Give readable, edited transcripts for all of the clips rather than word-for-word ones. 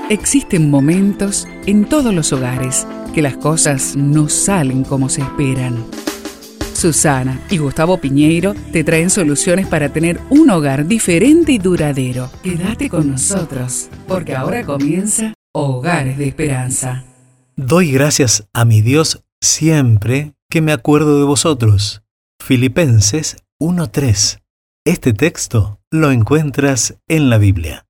Existen momentos en todos los hogares que las cosas no salen como se esperan. Susana y Gustavo Piñeiro te traen soluciones para tener un hogar diferente y duradero. Quédate con nosotros, porque ahora comienza Hogares de Esperanza. Doy gracias a mi Dios siempre que me acuerdo de vosotros. Filipenses 1:3. Este texto lo encuentras en la Biblia.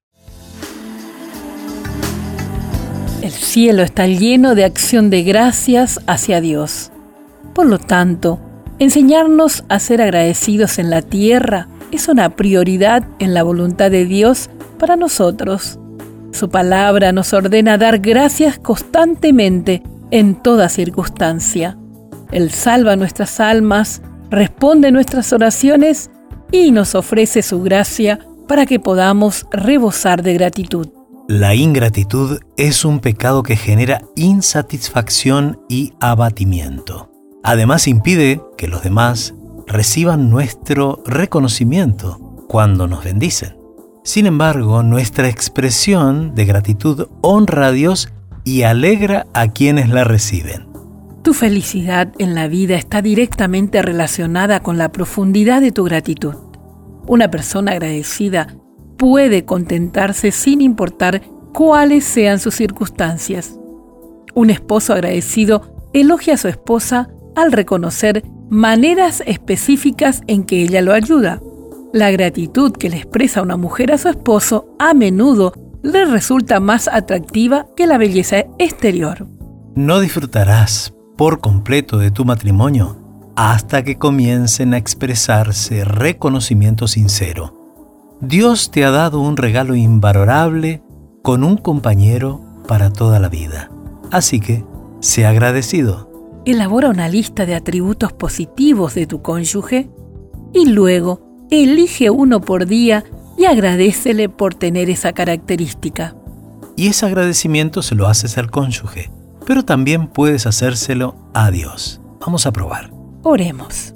El cielo está lleno de acción de gracias hacia Dios. Por lo tanto, enseñarnos a ser agradecidos en la tierra es una prioridad en la voluntad de Dios para nosotros. Su palabra nos ordena dar gracias constantemente en toda circunstancia. Él salva nuestras almas, responde nuestras oraciones y nos ofrece su gracia para que podamos rebosar de gratitud. La ingratitud es un pecado que genera insatisfacción y abatimiento. Además, impide que los demás reciban nuestro reconocimiento cuando nos bendicen. Sin embargo, nuestra expresión de gratitud honra a Dios y alegra a quienes la reciben. Tu felicidad en la vida está directamente relacionada con la profundidad de tu gratitud. Una persona agradecida puede contentarse sin importar cuáles sean sus circunstancias. Un esposo agradecido elogia a su esposa al reconocer maneras específicas en que ella lo ayuda. La gratitud que le expresa una mujer a su esposo a menudo le resulta más atractiva que la belleza exterior. No disfrutarás por completo de tu matrimonio hasta que comiencen a expresarse reconocimiento sincero. Dios te ha dado un regalo invalorable con un compañero para toda la vida. Así que, sé agradecido. Elabora una lista de atributos positivos de tu cónyuge y luego elige uno por día y agradécele por tener esa característica. Y ese agradecimiento se lo haces al cónyuge, pero también puedes hacérselo a Dios. Vamos a probar. Oremos.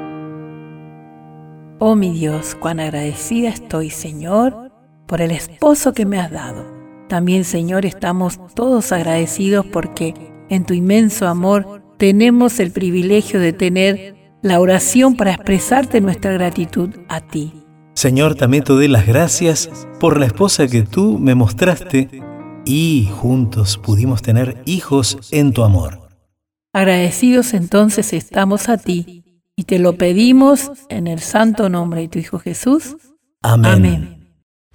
Oh mi Dios, cuán agradecida estoy, Señor, por el esposo que me has dado. También, Señor, estamos todos agradecidos porque en tu inmenso amor tenemos el privilegio de tener la oración para expresarte nuestra gratitud a ti. Señor, también te doy las gracias por la esposa que tú me mostraste y juntos pudimos tener hijos en tu amor. Agradecidos entonces estamos a ti. Y te lo pedimos en el santo nombre de tu Hijo Jesús. Amén. Amén.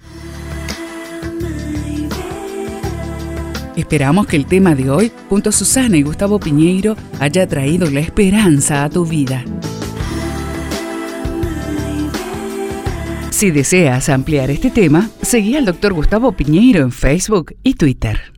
Esperamos que el tema de hoy, junto a Susana y Gustavo Piñeiro, haya traído la esperanza a tu vida. Si deseas ampliar este tema, seguí al Dr. Gustavo Piñeiro en Facebook y Twitter.